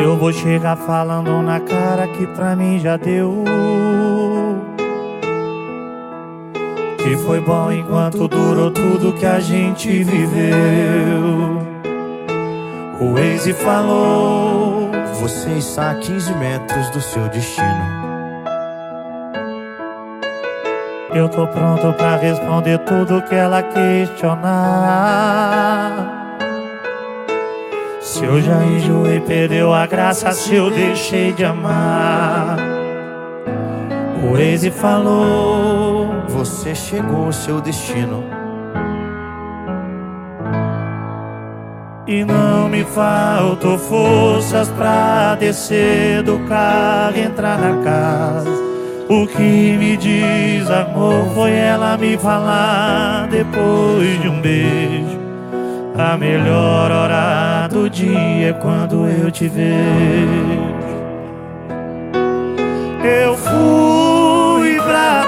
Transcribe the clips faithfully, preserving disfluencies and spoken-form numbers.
Eu vou chegar falando na cara que pra mim já deu, que foi bom enquanto durou tudo que a gente viveu. O Waze falou: você está a quinze metros do seu destino. Eu tô pronto pra responder tudo que ela questionar. Se eu já enjoei, perdeu a graça, se eu deixei de amar. O Waze falou: você chegou ao seu destino. E não me faltou forças pra descer do carro e entrar na casa. O que me diz amor foi ela me falar depois de um beijo: a melhor hora do dia é quando eu te vejo. Eu fui pra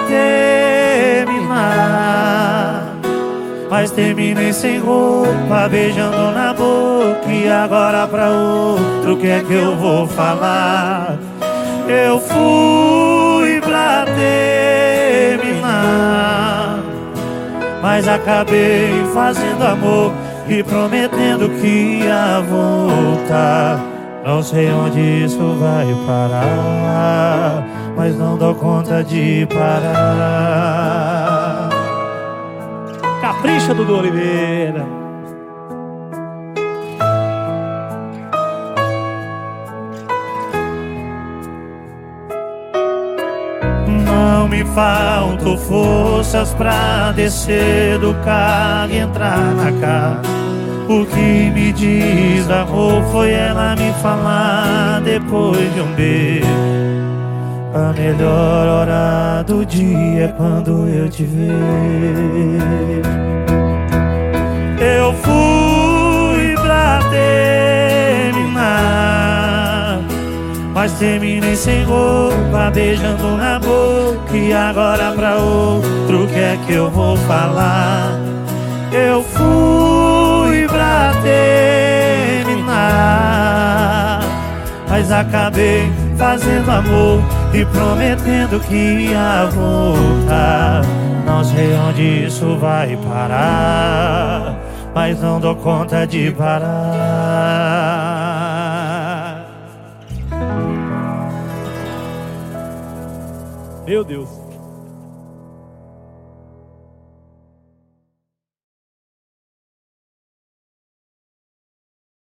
terminar, mas terminei sem roupa, beijando na boca. E agora pra outro, o que é que eu vou falar? Eu fui pra terminar, mas acabei fazendo amor e prometendo que ia voltar. Não sei onde isso vai parar, mas não dou conta de parar. Capricha, Dudu Oliveira. Não me faltam forças pra descer do carro e entrar na casa. O que me diz amor foi ela me falar depois de um beijo: a melhor hora do dia é quando eu te vejo. Eu fui pra terminar, mas terminei sem roupa, beijando na boca. E agora pra outro, o que é que eu vou falar? Eu fui pra terminar, mas acabei fazendo amor e prometendo que ia voltar. Não sei onde isso vai parar, mas não dou conta de parar. Meu Deus.